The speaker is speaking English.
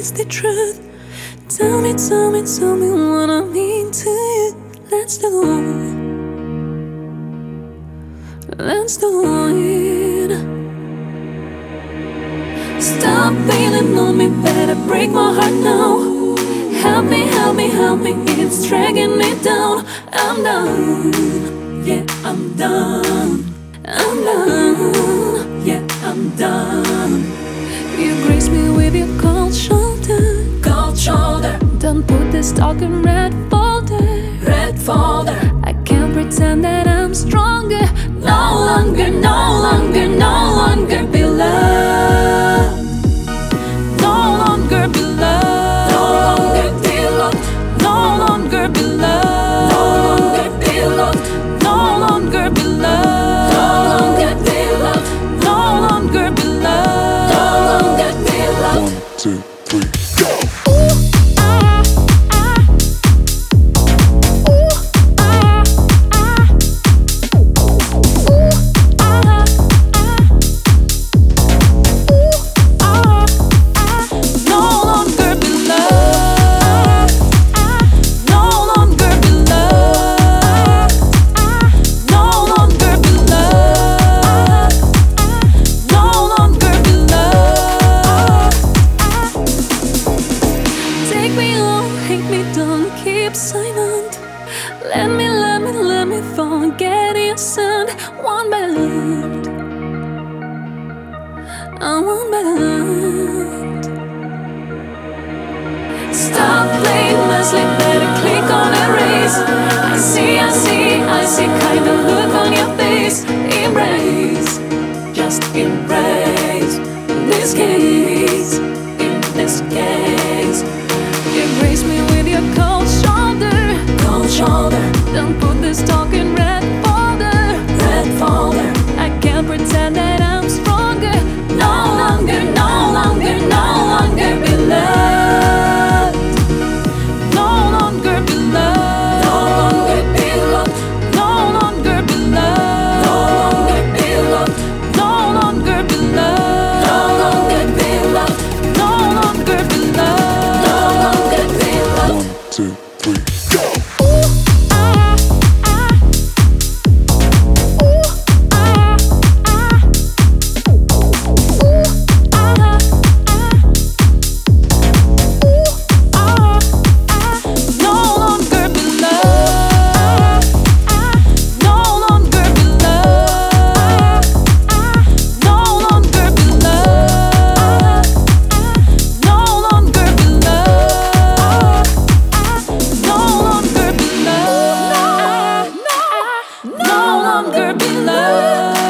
is the truth. Tell me, tell me, tell me what I mean to you. Let's do it. Let's do it. Stop leaning on me, better break my heart now. Help me, help me, help me, it's dragging me down. I'm done, yeah, I'm done. I'm done, yeah, I'm done. You grace me with your cold shoulder. Cold shoulder. Don't put this talk in red folder. Red folder. I can't pretend that I'm stronger. No longer, no longer, no longer be loved. No longer be loved. No longer be loved. No longer be loved. No longer be loved. No longer be loved. No longer be loved. No longer be loved. No longer be loved. 1, 2, 3, go! Silent. Let me forget your sound. One by left, one by left. Stop playing Leslie, better click on erase. I see kind of look on your face. Embrace, just embrace. In this case, you grace me with your cold shoulder. Cold shoulder. Don't put this talk in red folder. Red folder. I can't pretend that I'm stronger. No longer, no longer, no longer be loved. No longer be loved. No longer be loved. No longer be loved. No longer be loved. No longer be loved. No longer be loved. No longer be loved. No longer be loved. 1, 2, 3, go! No longer be loved.